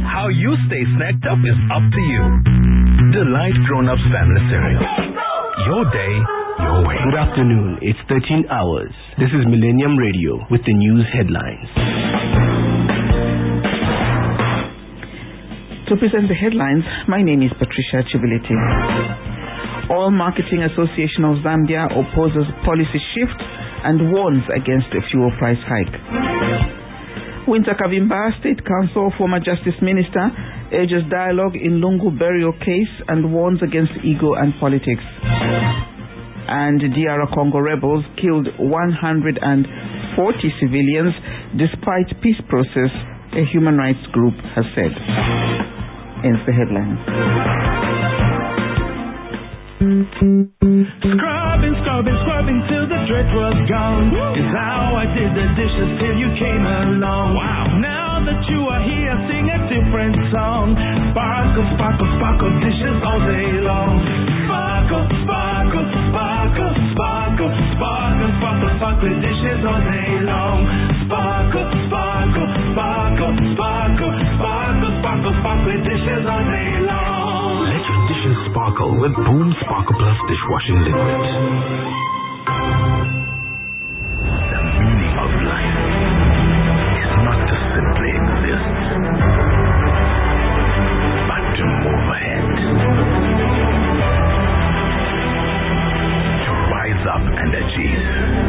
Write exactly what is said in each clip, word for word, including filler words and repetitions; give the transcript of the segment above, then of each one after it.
How you stay snacked up is up to you. Delight Grown-Ups Family Cereal. Your day, your way. Good afternoon. It's thirteen hours. This is Millennium Radio with the news headlines. To present the headlines, my name is Patricia Chibiliti. Oil Marketing Association of Zambia opposes policy shift and warns against a fuel price hike. Winter Kavimba State Council former Justice Minister urges dialogue in Lungu burial case and warns against ego and politics. And D R Congo rebels killed one hundred forty civilians despite peace process, a human rights group has said. Ends the headlines. Scrubbing, scrubbing, scrubbing till the dirt was gone. Is how I did the dishes till you came along. Wow. Now that you are here, sing a different song. Sparkle, sparkle, sparkle, dishes all day long. Sparkle, sparkle, sparkle, sparkle, sparkle, sparkle, sparkle, dishes all day long. Sparkle, sparkle, sparkle, sparkle, sparkle, sparkle, sparkle, dishes all day long. Let your dishes sparkle with Boom Sparkle Plus dishwashing liquid. The meaning of life is not to simply exist, but to move ahead, to rise up and achieve,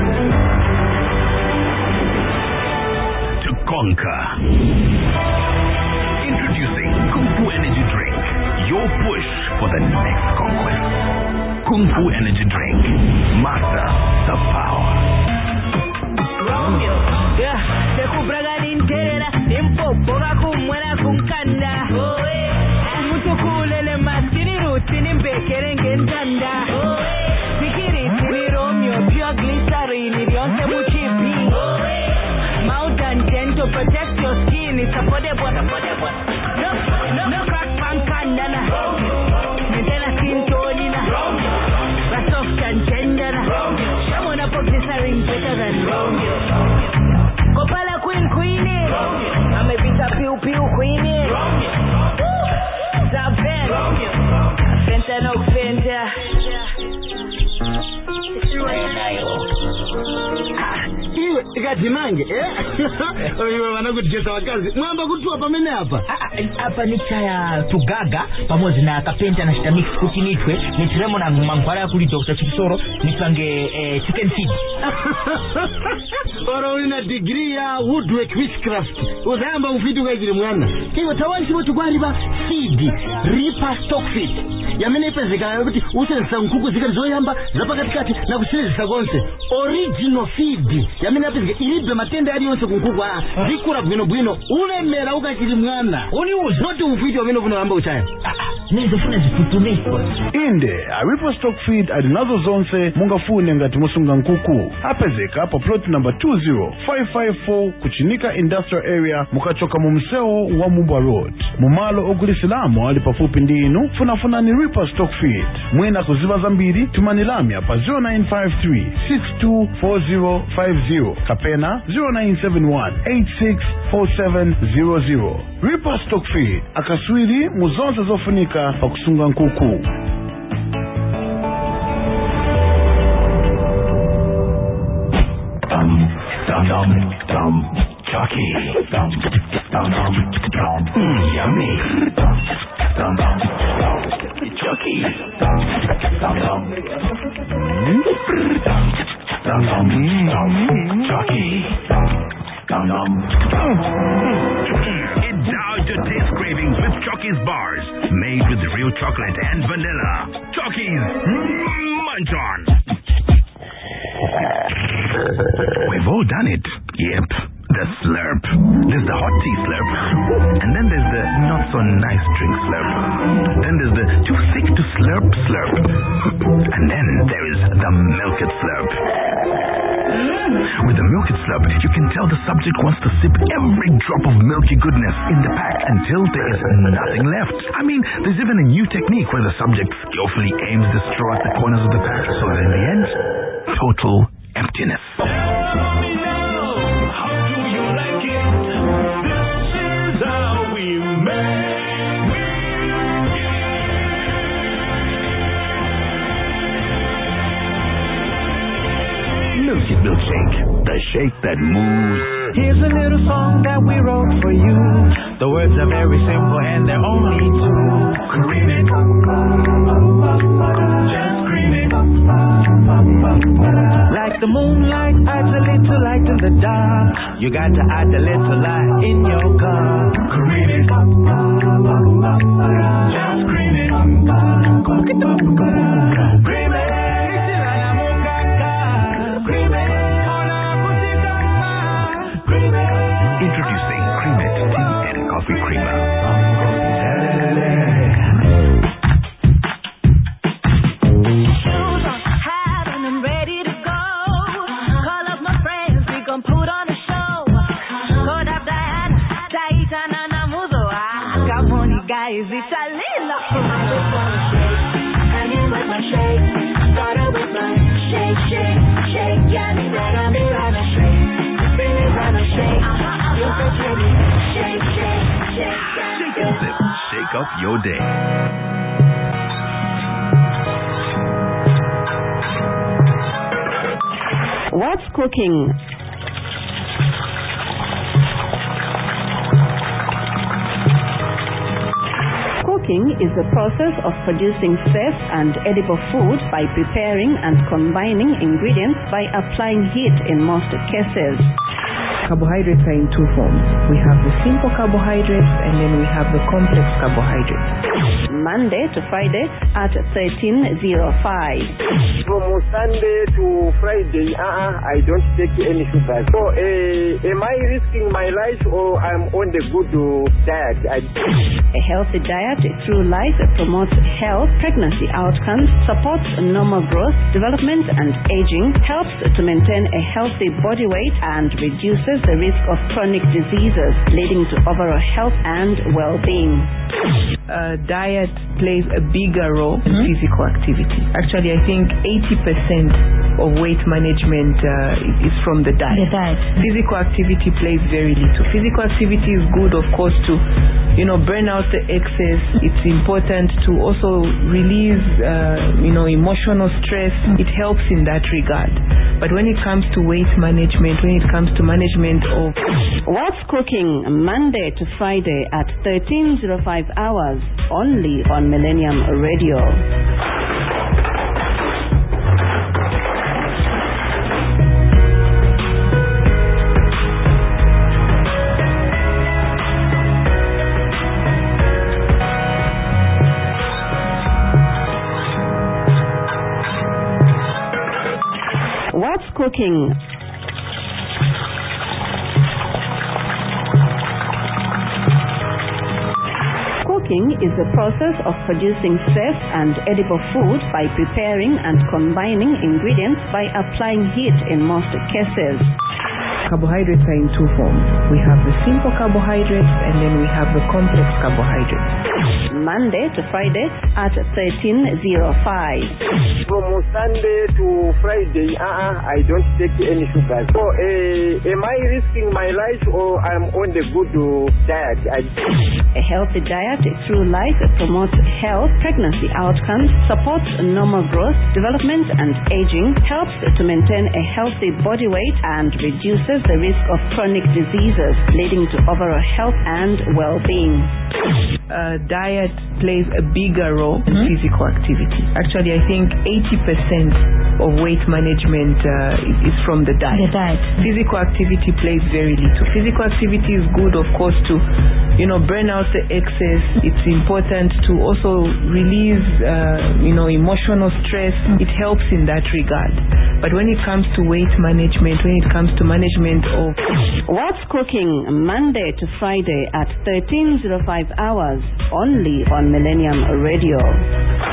to conquer. Introducing Kung Fu Energy Drink, your push for the next conquest. Kung Fu Energy Drink, master the power. Romeo, yeah, te kubraga nintera, tempo boga kumwena kunkanda. Oe, mutu kulele masini rutini mbekere ngentanda. Oe, sikiri tini Romeo, pure glycerine, ilionse muchipi. Oe, Mountain ten to protect your skin, it's affordable, affordable. No, no, no crack pankanda na. Mentena sintoni na. Soft and tender na. Shamona po glycerine better than Romeo. Kopala queen queenie. I'm a bita pew pew queenie. Zaben. Fenta no fenta. Iwe ikajimange eh oyo wanakutjesa wakazi mwamba kutua pamene hapa hapa ni chaya tugaga pamoja na kapenta na shitamix kutinitwe nitiremo na mangwara kuli Doctor Chipsoro nipange eh, chicken feed. Ora una degree ya woodwork witchcraft uzamba ufitu kajiri mwana kiyo tawani sibo tugwariba feed reaper stock feed yamene ipezekana yokuti usenza nkuku zikali zoyamba zapakatikati na kusenzisa konse original feed yamene apezeka ilibe matenda yali yonse kunkuku ah zikura bwino bwino ulemera ukachiri mwana uni uzi not ufiti wamene kuno amba uchaya nizofuna zifutuneko inde a reaper stock feed adinazo zonse mungafune ngati musunga nkuku apezeka pa plot number two zero five five four kuchinika industrial area mukachoka mu mseo wa Mubwa Road mumalo ogulisilamo ali pafupi ndinu funafuna ni reaper stock feed mwina kuziba zambiri tumanilamya pa zero nine five three six two four zero five zero kapena zero nine seven one eight six four seven zero zero. Reaper stock feed akaswiri muzonse zofunika pa kusunga nkuku. Dum dum dum dum Chucky dum dum dum dum mm, yummy dum dum dum Chucky dum dum dum dum dum dum Chucky dum dum dum. Indulge your taste cravings with Chucky's bars, made with real chocolate and vanilla. Chucky's Munch On. We've all done it. Yep. The slurp. There's the hot tea slurp. And then there's the not so nice drink slurp. Then there's the too thick to slurp slurp. And then there is the milk it slurp. With the milk it slurp, you can tell the subject wants to sip every drop of milky goodness in the pack until there is nothing left. I mean, there's even a new technique where the subject skillfully aims the straw at the corners of the pack. So that in the end, total emptiness. How do you like it? This is how we make shake that moves. Here's a little song that we wrote for you. The words are very simple and they're only two. Cream it, just cream it. Like the moonlight adds a little light in the dark. You got to add a little light in your cup. Cream it, just cream it. Cream it. Introducing Cream It Tea and Coffee Creamer. Shoes on, hat on, I'm ready to go. Call up my friends, we gon' put on a show. Code up Diana, Taitana Namuzo. Ah, come on, you guys, it's a little. I need with my shake, started with my shake, shake, shake. Yeah, me run, me run a shake, bring me run a shake. You fit ready, shake, shake, shake. Shake and sip, shake off your day. What's cooking? Cooking is the process of producing safe and edible food by preparing and combining ingredients by applying heat in most cases. Carbohydrates are in two forms. We have the simple carbohydrates and then we have the complex carbohydrates. Monday to Friday at thirteen oh five. From Sunday to Friday, uh-uh, I don't take any sugar. So, uh, am I risking my life or I'm on the good uh, diet? I... A healthy diet through life promotes health, pregnancy outcomes, supports normal growth, development and aging, helps to maintain a healthy body weight and reduces the risk of chronic diseases, leading to overall health and well-being. Uh, diet plays a bigger role in mm-hmm. physical activity. Actually, I think eighty percent of weight management uh, is from the diet. The diet. Physical activity plays very little. Physical activity is good, of course, to you know burn out the excess. It's important to also release uh, you know emotional stress. It helps in that regard. But when it comes to weight management, when it comes to management of What's Cooking, Monday to Friday at thirteen oh five hours, only on Millennium Radio. What's Cooking? Cooking is the process of producing safe and edible food by preparing and combining ingredients by applying heat in most cases. Carbohydrates are in two forms. We have the simple carbohydrates and then we have the complex carbohydrates. Monday to Friday at thirteen oh five. From Sunday to Friday, uh-uh, I don't take any sugar. So, uh, am I risking my life or I'm on the good uh, diet? I... A healthy diet through life promotes health, pregnancy outcomes, supports normal growth, development and aging, helps to maintain a healthy body weight and reduces the risk of chronic diseases, leading to overall health and well-being. Uh, diet plays a bigger role in mm-hmm. physical activity. Actually, I think eighty percent of weight management uh, is from the diet. The diet. Physical activity plays very little. Physical activity is good, of course, to you know burn out the excess. It's important to also release uh, you know emotional stress. It helps in that regard. But when it comes to weight management, when it comes to management of What's Cooking, Monday to Friday at thirteen oh five hours, only on Millennium Radio.